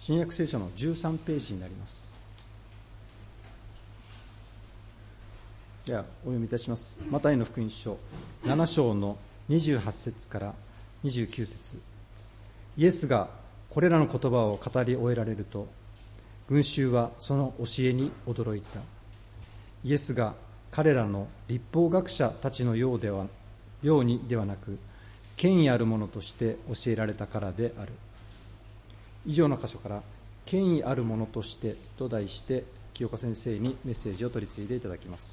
新約聖書の13ページになります。ではお読みいたします。マタイの福音書7章の28節から29節。イエスがこれらの言葉を語り終えられると、群衆はその教えに驚いた。イエスが彼らの律法学者たちのようにではなく、権威あるものとして教えられたからである。以上の箇所から権威あるものとしてと題して、清岡先生にメッセージを取り次いでいただきます。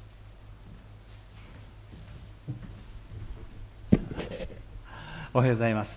おはようございます。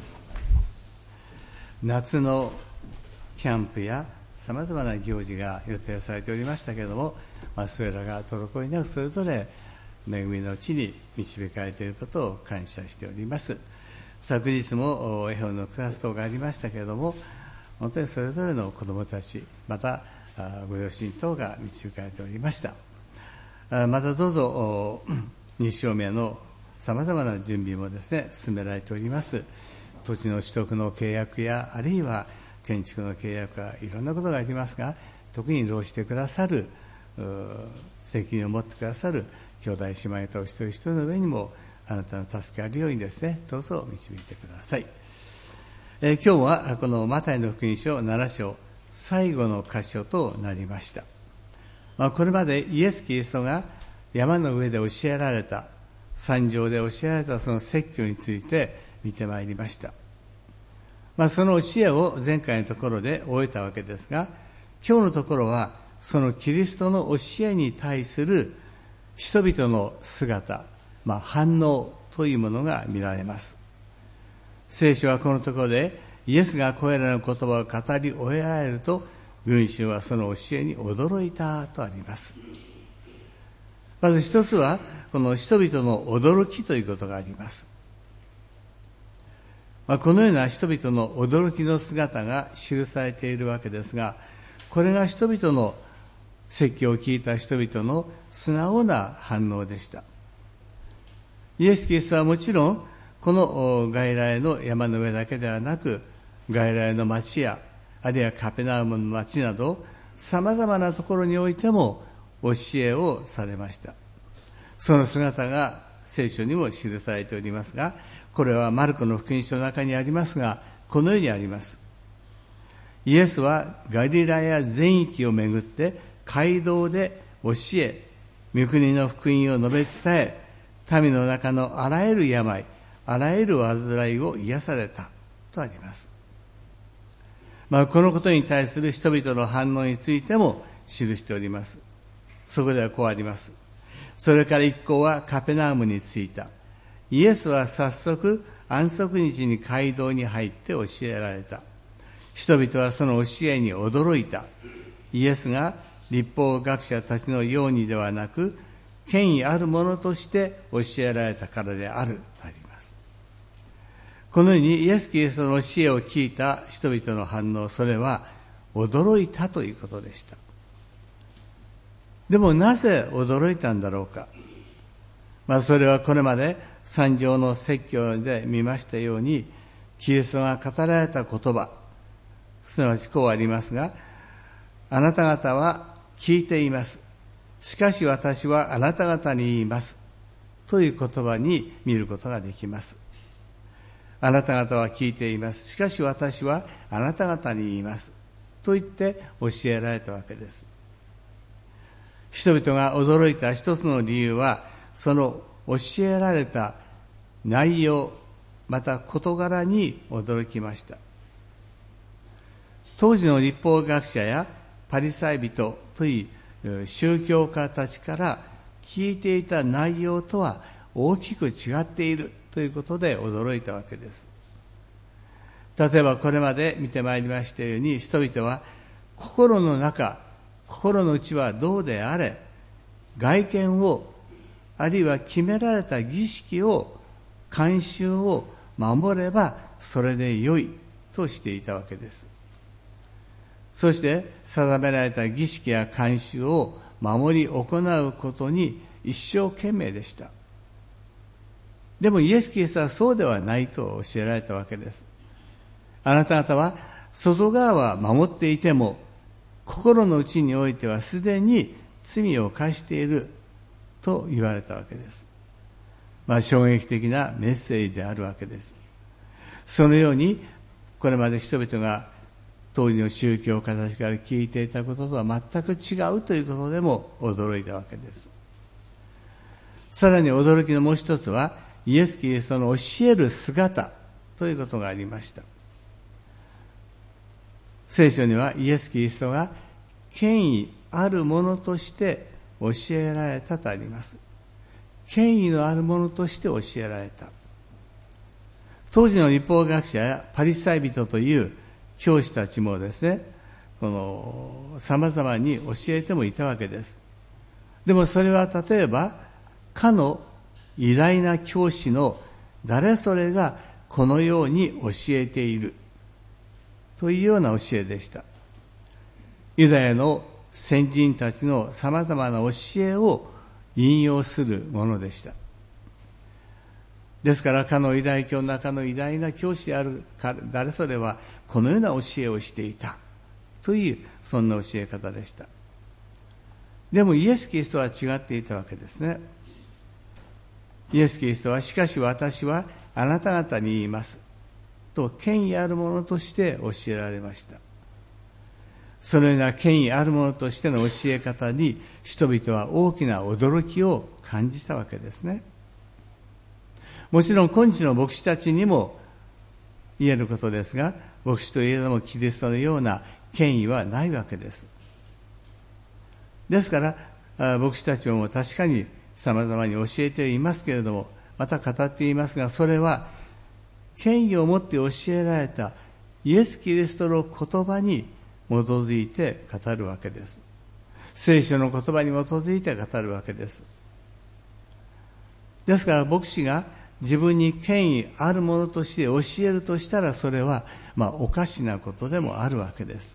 夏のキャンプやさまざまな行事が予定されておりましたけれども、それらが滞りなくそれぞれ恵みのうちに導かれていることを感謝しております。昨日も絵本のクラス等がありましたけれども、本当にそれぞれの子どもたち、またご両親等が導かれておりました。またどうぞ2章目のさまざまな準備もですね、進められております。土地の取得の契約や、あるいは建築の契約や、いろんなことがありますが、特に労してくださる、責任を持ってくださる兄弟姉妹と一人一人の上にもあなたの助けあるようにですね、どうぞ導いてください。今日はこのマタイの福音書7章最後の箇所となりました。これまでイエス・キリストが山の上で教えられた、山上で教えられたその説教について見てまいりました。その教えを前回のところで終えたわけですが、今日のところはそのキリストの教えに対する人々の姿、反応というものが見られます。聖書はこのところでイエスがこれらの言葉を語り終えられると、群衆はその教えに驚いたとあります。まず一つはこの人々の驚きということがあります。このような人々の驚きの姿が記されているわけですが、これが人々の説教を聞いた人々の素直な反応でした。イエス・キリストはもちろんこの外来の山の上だけではなく、外来の町や、あるいはカペナウムの町などさまざまなところにおいても教えをされました。その姿が聖書にも記されておりますが、これはマルコの福音書の中にありますが、このようにあります。イエスはガリラヤ全域をめぐって街道で教え、御国の福音を述べ伝え、民の中のあらゆる病、あらゆる患いを癒されたとあります。このことに対する人々の反応についても記しております。そこではこうあります。それから一行はカペナウムに着いた。イエスは早速安息日に街道に入って教えられた。人々はその教えに驚いた。イエスが律法学者たちのようにではなく、権威あるものとして教えられたからであるとあります。このようにイエス・キリストの教えを聞いた人々の反応、それは驚いたということでした。でもなぜ驚いたんだろうか。それはこれまで山上の説教で見ましたように、キリストが語られた言葉、すなわちこうありますが、あなた方は聞いています。しかし私はあなた方に言います。という言葉に見ることができます。あなた方は聞いています。しかし私はあなた方に言います。と言って教えられたわけです。人々が驚いた一つの理由は、その教えられた内容、また事柄に驚きました。当時の律法学者やパリサイ人という宗教家たちから聞いていた内容とは大きく違っているということで驚いたわけです。例えばこれまで見てまいりましたように、人々は心の中、心の内はどうであれ、外見を、あるいは決められた儀式を、慣習を守ればそれで良いとしていたわけです。そして定められた儀式や慣習を守り行うことに一生懸命でした。でもイエス・キリストはそうではないと教えられたわけです。あなた方は外側は守っていても、心の内においてはすでに罪を犯していると言われたわけです。衝撃的なメッセージであるわけです。そのように、これまで人々が当時の宗教家たちから聞いていたこととは全く違うということでも驚いたわけです。さらに驚きのもう一つは、イエス・キリストの教える姿ということがありました。聖書にはイエス・キリストが権威あるものとして教えられたとあります。権威のあるものとして教えられた。当時の律法学者やパリサイ人という教師たちもですね、様々に教えてもいたわけです。でもそれは例えば、かの偉大な教師の誰それがこのように教えているというような教えでした。ユダヤの先人たちの様々な教えを引用するものでした。ですから、かの偉大教の中の偉大な教師である誰それはこのような教えをしていたという、そんな教え方でした。でもイエス・キリストは違っていたわけですね。イエス・キリストは、しかし私はあなた方に言いますと権威あるものとして教えられました。そのような権威あるものとしての教え方に人々は大きな驚きを感じたわけですね。もちろん今日の牧師たちにも言えることですが、牧師といえどもキリストのような権威はないわけです。ですから牧師たちも確かに様々に教えていますけれども、また語っていますが、それは権威を持って教えられたイエス・キリストの言葉に基づいて語るわけです。聖書の言葉に基づいて語るわけです。ですから牧師が自分に権威あるものとして教えるとしたら、それはおかしなことでもあるわけです。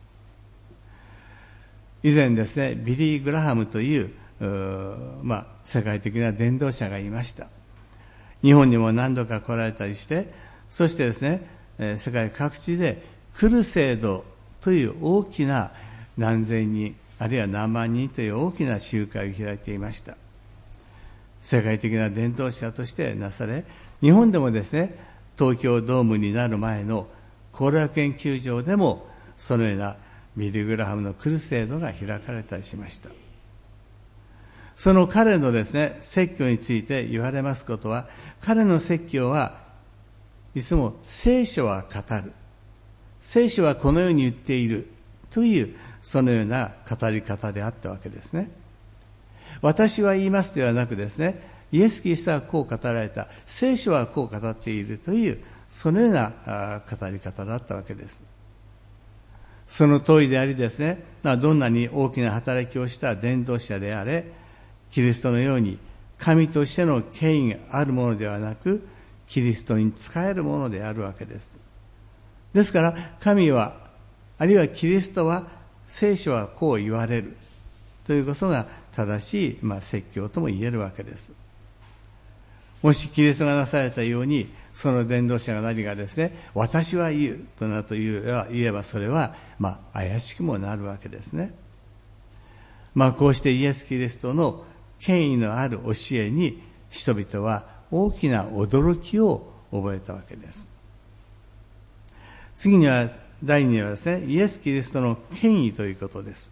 以前ですね、ビリー・グラハムという世界的な伝道者がいました。日本にも何度か来られたりして、そしてですね、世界各地でクルセードという大きな何千人、あるいは何万人という大きな集会を開いていました。世界的な伝道者としてなされ、日本でもですね、東京ドームになる前の後楽園球場でもそのようなビリー・グラハムのクルセードが開かれたりしました。その彼のですね、説教について言われますことは、彼の説教はいつも聖書は語る。聖書はこのように言っているという、そのような語り方であったわけですね。私は言いますではなくですね、イエス・キリストはこう語られた。聖書はこう語っているという、そのような語り方だったわけです。その通りでありですね、どんなに大きな働きをした伝道者であれ、キリストのように神としての権威があるものではなく、キリストに仕えるものであるわけです。ですから神は、あるいはキリストは、聖書はこう言われるということが正しい説教とも言えるわけです。もしキリストがなされたように、その伝道者が何かですね、私は言うとなと言えば、それは怪しくもなるわけですね。こうしてイエス・キリストの権威のある教えに人々は大きな驚きを覚えたわけです。次には、第2にはですね、イエス・キリストの権威ということです。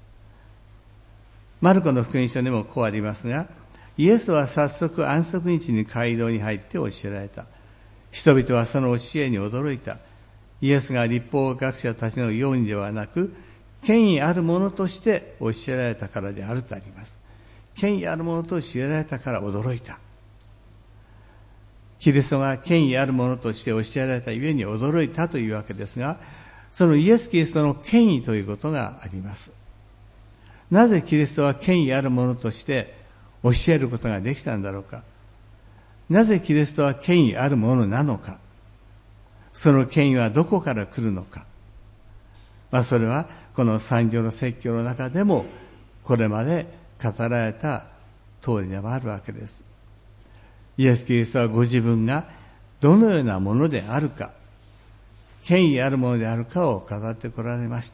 マルコの福音書にもこうありますが、イエスは早速安息日に街道に入って教えられた。人々はその教えに驚いた。イエスが律法学者たちのようにではなく、権威あるものとして教えられたからであるとあります。権威あるものと教えられたから驚いた。キリストが権威あるものとして教えられたゆえに驚いたというわけですが、そのイエス・キリストの権威ということがあります。なぜキリストは権威あるものとして教えることができたんだろうか。なぜキリストは権威あるものなのか。その権威はどこから来るのか。それはこの三条の説教の中でもこれまで語られた通りでもあるわけです。イエス・キリストはご自分がどのようなものであるか、 権威あるものであるかを語ってこられました。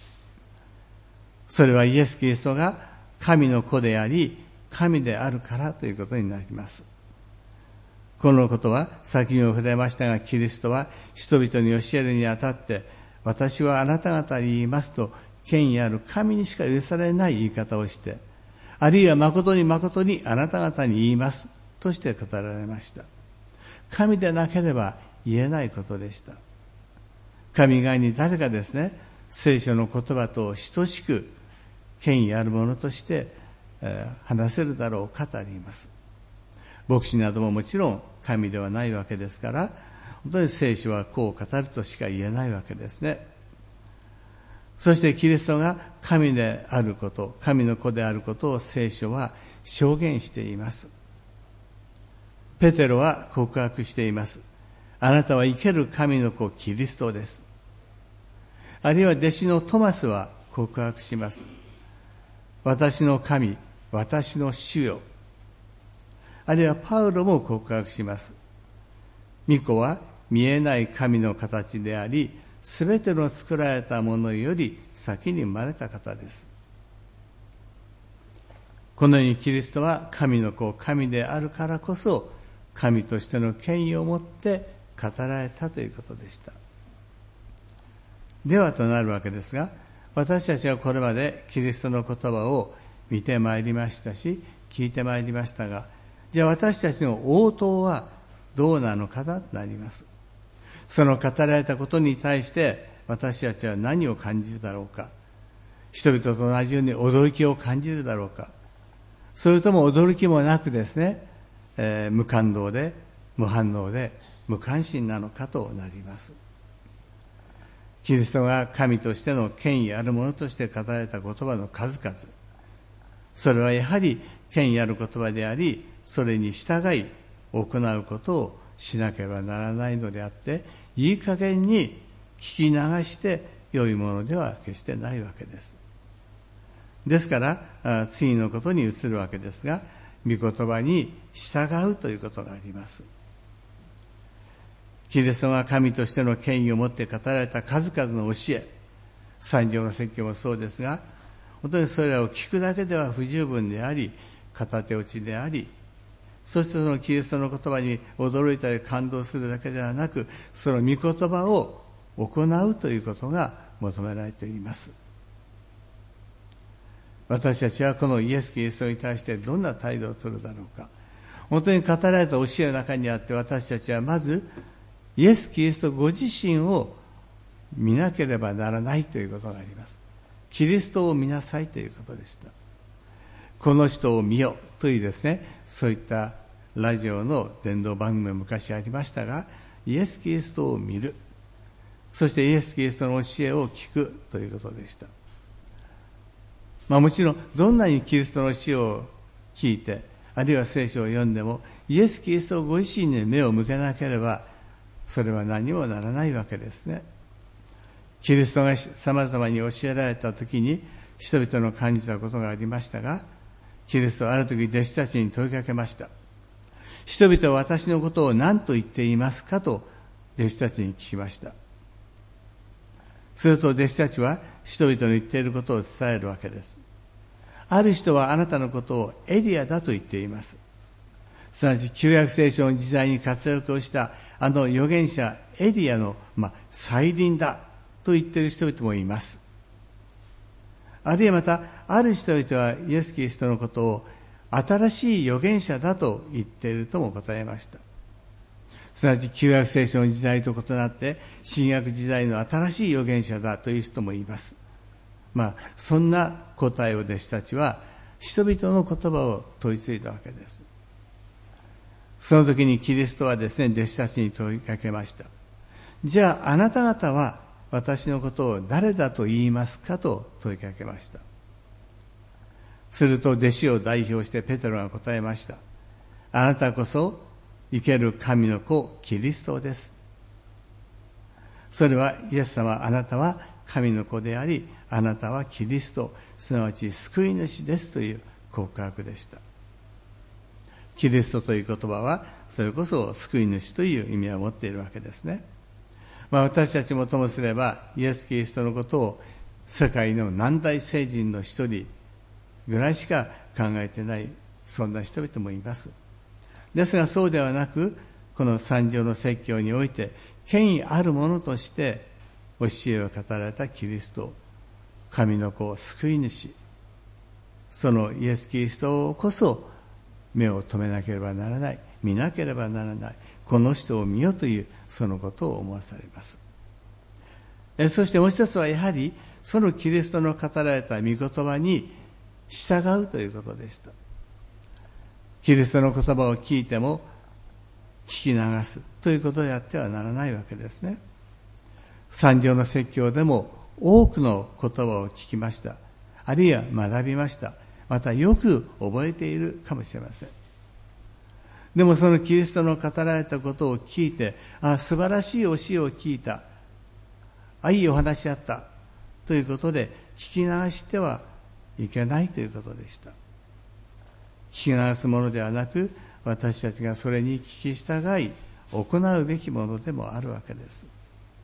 それはイエス・キリストが神の子であり、神であるからということになります。このことは先にも触れましたが、キリストは人々に教えるにあたって、私はあなた方に言いますと、権威ある神にしか許されない言い方をして、あるいは誠に誠にあなた方に言いますとして語られました。神でなければ言えないことでした。神以外に誰がですね、聖書の言葉と等しく権威あるものとして話せるだろうかとあります。牧師などももちろん神ではないわけですから、本当に聖書はこう語るとしか言えないわけですね。そしてキリストが神であること、神の子であることを聖書は証言しています。ペテロは告白しています。あなたは生ける神の子キリストです。あるいは弟子のトマスは告白します。私の神、私の主よ。あるいはパウロも告白します。御子は見えない神の形であり、すべての作られたものより先に生まれた方です。このようにキリストは神の子、神であるからこそ、神としての権威を持って語られたということでした。ではとなるわけですが、私たちはこれまでキリストの言葉を見てまいりましたし、聞いてまいりましたが、じゃあ私たちの応答はどうなのかとなります。その語られたことに対して私たちは何を感じるだろうか。人々と同じように驚きを感じるだろうか。それとも驚きもなくですね、無感動で無反応で無関心なのかとなります。キリストが神としての権威あるものとして語られた言葉の数々、それはやはり権威ある言葉であり、それに従い行うことをしなければならないのであって、いい加減に聞き流して良いものでは決してないわけです。ですから次のことに移るわけですが、御言葉に従うということがあります。キリストが神としての権威を持って語られた数々の教え、三条の説教もそうですが、本当にそれらを聞くだけでは不十分であり、片手落ちであり、そしてそのキリストの言葉に驚いたり感動するだけではなく、その御言葉を行うということが求められています。私たちはこのイエス・キリストに対してどんな態度を取るだろうか。本当に語られた教えの中にあって、私たちはまずイエス・キリストご自身を見なければならないということがあります。キリストを見なさいということでした。この人を見よというですね、そういったラジオの伝道番組も昔ありましたが、イエス・キリストを見る、そしてイエス・キリストの教えを聞くということでした。もちろんどんなにキリストの教えを聞いて、あるいは聖書を読んでも、イエス・キリストご自身に目を向けなければそれは何もならないわけですね。キリストが様々に教えられた時に人々の感じたことがありましたが、キリストはある時弟子たちに問いかけました。人々は私のことを何と言っていますかと弟子たちに聞きました。すると弟子たちは人々の言っていることを伝えるわけです。ある人はあなたのことをエリアだと言っています。すなわち旧約聖書の時代に活躍をしたあの預言者エリアの再臨だと言っている人々もいます。あるいはまたある人々はイエス・キリストのことを新しい預言者だと言っているとも答えました。すなわち旧約聖書の時代と異なって新約時代の新しい預言者だという人もいます。そんな答えを弟子たちは人々の言葉を問いついたわけです。その時にキリストはですね、弟子たちに問いかけました。じゃああなた方は私のことを誰だと言いますかと問いかけました。すると弟子を代表してペテロが答えました。あなたこそ生ける神の子キリストです。それはイエス様、あなたは神の子であり、あなたはキリスト、すなわち救い主ですという告白でした。キリストという言葉はそれこそ救い主という意味を持っているわけですね。 私たちもともすればイエス・キリストのことを世界の難題聖人の一人ぐらいしか考えてない、そんな人々もいます。ですがそうではなく、この三条の説教において権威あるものとして教えを語られたキリスト、神の子、救い主、そのイエス・キリストこそ目を留めなければならない、見なければならない、この人を見よというそのことを思わされます。そしてもう一つはやはりそのキリストの語られた御言葉に従うということでした。キリストの言葉を聞いても聞き流すということであってはならないわけですね。三条の説教でも多くの言葉を聞きました。あるいは学びました。またよく覚えているかもしれません。でもそのキリストの語られたことを聞いて、素晴らしい教えを聞いた。いいお話だったということで聞き流してはいけないということでした。聞き流すものではなく、私たちがそれに聞き従い行うべきものでもあるわけです。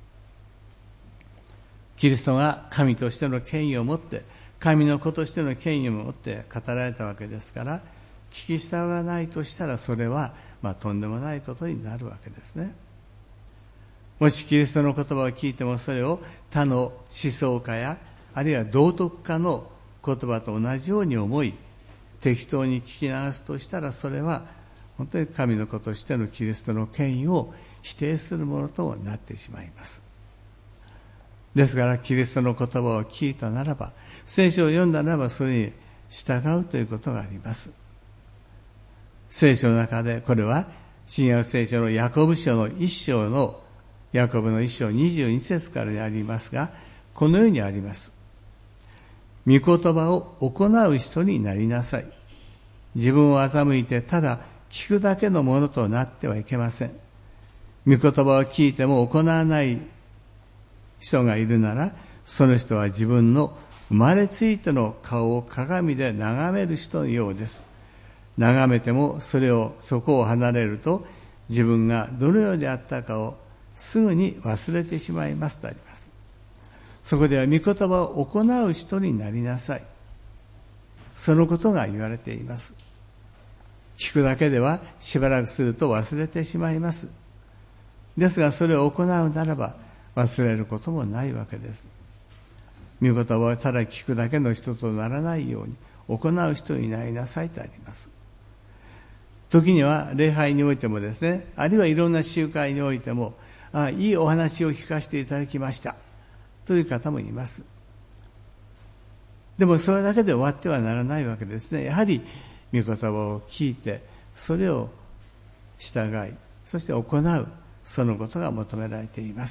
キリストが神としての権威を持って、神の子としての権威を持って語られたわけですから、聞き従わないとしたらそれはとんでもないことになるわけですね。もしキリストの言葉を聞いてもそれを他の思想家やあるいは道徳家の言葉と同じように思い適当に聞き流すとしたら、それは本当に神の子としてのキリストの権威を否定するものとなってしまいます。ですからキリストの言葉を聞いたならば、聖書を読んだならばそれに従うということがあります。聖書の中で、これは新約聖書のヤコブ書の1章のヤコブの1章22節からにありますが、このようにあります。御言葉を行う人になりなさい。自分を欺いてただ聞くだけのものとなってはいけません。御言葉を聞いても行わない人がいるなら、その人は自分の生まれついての顔を鏡で眺める人のようです。眺めてもそこを離れると自分がどのようであったかをすぐに忘れてしまいますとあります。そこでは御言葉を行う人になりなさい。そのことが言われています。聞くだけではしばらくすると忘れてしまいます。ですがそれを行うならば忘れることもないわけです。御言葉をただ聞くだけの人とならないように行う人になりなさいとあります。時には礼拝においてもですね、あるいはいろんな集会においても、いいお話を聞かせていただきましたという方もいます。でもそれだけで終わってはならないわけですね。やはり御言葉を聞いてそれを従い、そして行う、そのことが求められています。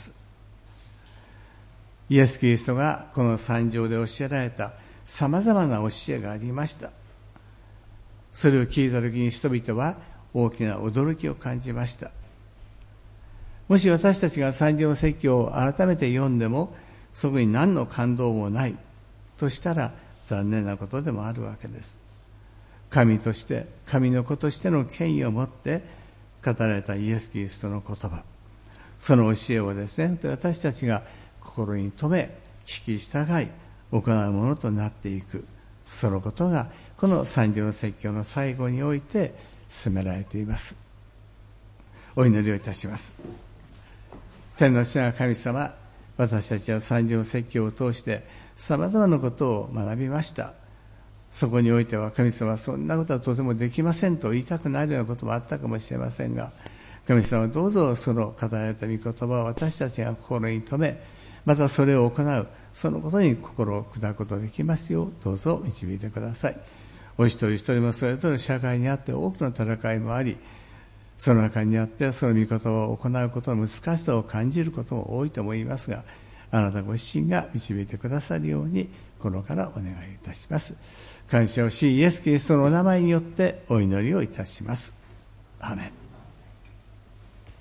イエス・キリストがこの三条で教えられたさまざまな教えがありました。それを聞いたときに人々は大きな驚きを感じました。もし私たちが三条の説教を改めて読んでもそこに何の感動もないとしたら残念なことでもあるわけです。神として神の子としての権威を持って語られたイエス・キリストの言葉、その教えをですね、私たちが心に留め聞き従い行うものとなっていく、そのことがこの三条の説教の最後において進められています。お祈りをいたします。天の父なる神様、私たちは三条の説教を通してさまざまなことを学びました。そこにおいては神様、そんなことはとてもできませんと言いたくなるようなこともあったかもしれませんが、神様どうぞその語られた御言葉を私たちが心に留め、またそれを行う、そのことに心を砕くことができますようどうぞ導いてください。お一人一人もそれぞれ社会にあって多くの戦いもあり、その中にあってその御言葉を行うことの難しさを感じることも多いと思いますが、あなたご自身が導いてくださるように心からお願いいたします。感謝をしイエス・キリストのお名前によってお祈りをいたします。アーメン。